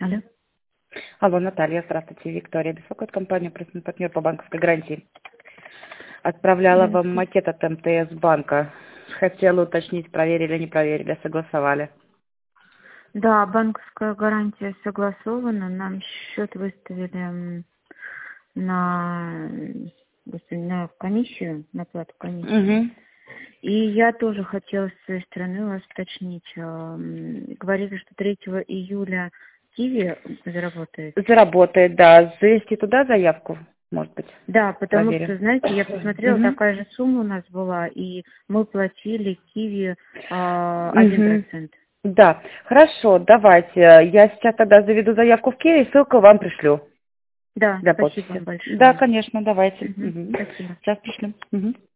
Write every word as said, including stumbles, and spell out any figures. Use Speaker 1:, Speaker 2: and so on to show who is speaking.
Speaker 1: Алло.
Speaker 2: Алло, Наталья, здравствуйте, Виктория. Беспокоит компания «Пресный партнер» по банковской гарантии. Отправляла вам
Speaker 1: Здравствуйте.
Speaker 2: макет от МТС банка. Хотела уточнить, проверили, не проверили, согласовали.
Speaker 1: Да, банковская гарантия согласована. Нам счет выставили м, на, господи, на комиссию, на плату комиссии.
Speaker 2: Угу.
Speaker 1: И я тоже хотела с своей стороны вас уточнить. М, Говорили, что третьего июля Киви заработает.
Speaker 2: Заработает, да. Завести туда заявку, может быть,
Speaker 1: Да, потому что,
Speaker 2: проверим.
Speaker 1: знаете, я посмотрела,
Speaker 2: Угу.
Speaker 1: такая же сумма у нас была, и мы платили Киви а, один
Speaker 2: Угу.
Speaker 1: процент.
Speaker 2: Да, хорошо, давайте. Я сейчас тогда заведу заявку в Киви, ссылку вам пришлю
Speaker 1: Да,
Speaker 2: для
Speaker 1: спасибо
Speaker 2: подписи.
Speaker 1: вам
Speaker 2: Да,
Speaker 1: большое.
Speaker 2: конечно, давайте.
Speaker 1: Мгм,
Speaker 2: Угу.
Speaker 1: спасибо.
Speaker 2: Сейчас пришлю. Угу.